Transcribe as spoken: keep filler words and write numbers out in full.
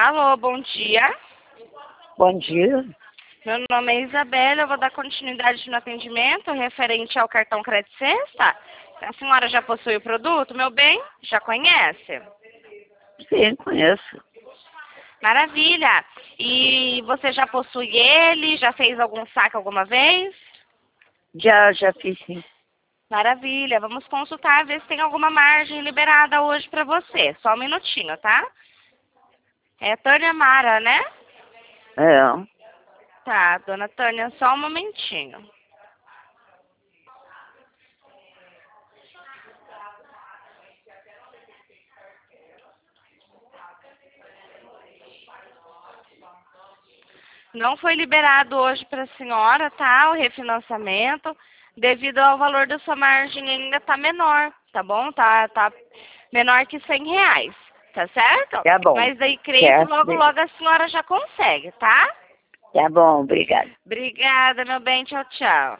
Alô, bom dia. Bom dia. Meu nome é Isabela, eu vou dar continuidade no atendimento referente ao cartão Crédito Sexta. A senhora já possui o produto, meu bem? Já conhece? Sim, conheço. Maravilha. E você já possui ele? Já fez algum saque alguma vez? Já, já fiz sim. Maravilha. Vamos consultar, ver se tem alguma margem liberada hoje para você. Só um minutinho, tá? É Tânia Mara, né? É. Tá, dona Tânia, só um momentinho. Não foi liberado hoje para a senhora, tá? O refinanciamento, devido ao valor da sua margem ainda tá menor, tá bom? Tá, tá menor que cem reais, tá certo? Tá bom. Mas daí creio que Certo. logo, logo a senhora já consegue, tá? Tá bom, obrigada. Obrigada, meu bem. Tchau, tchau.